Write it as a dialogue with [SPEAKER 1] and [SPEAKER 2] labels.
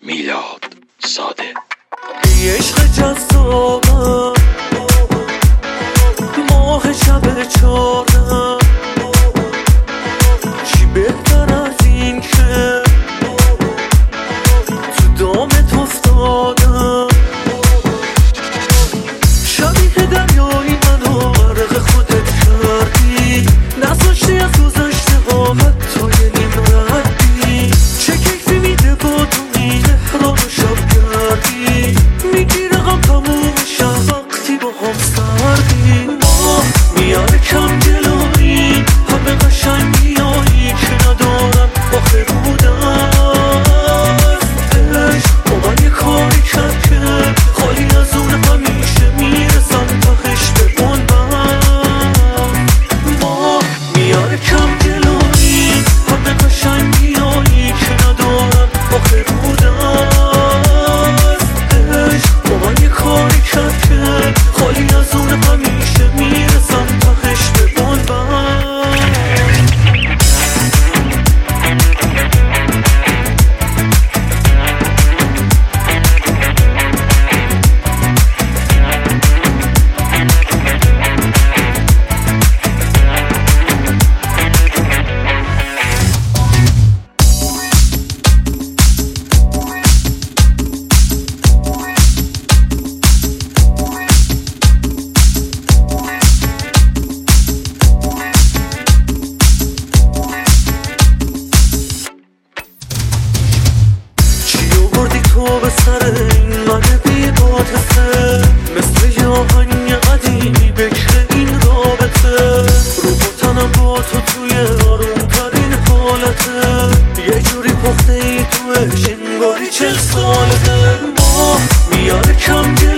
[SPEAKER 1] میلاد زاده.
[SPEAKER 2] ای عشق جذابم، ماه شب چارم، چی بهتر از این که تو دامت افتادم. شبیه دریایی منو غرق خودت کردی، نذاشتی از گذشته ها حتی یه نیم ردی. چه کیفی میده با تو تهران و شب کردی، میگی رقم تموم شب وقتی با هم سردی. ماه میاره کم جلوی همه قشنگی هایی که ندارم آخه بودم. عشق با من یه کاری کرد که خالی از اون همیشه میرسم تهش به بنبم. ماه میاره کم جلوی همه قشنگی هایی که ندارم آخه بودم. عشق با من یه کاری کرد که خالی از اون همیشه میرسم تهش به بنبم. تو به سر این من بی عاطفه، مثل یه آهنگ قدیمی بکر این رابطه. رو تنم با تو توی آرومترین حالته، یه جوری پخته ای توش انگاری 40 سالته. ماه میاره کم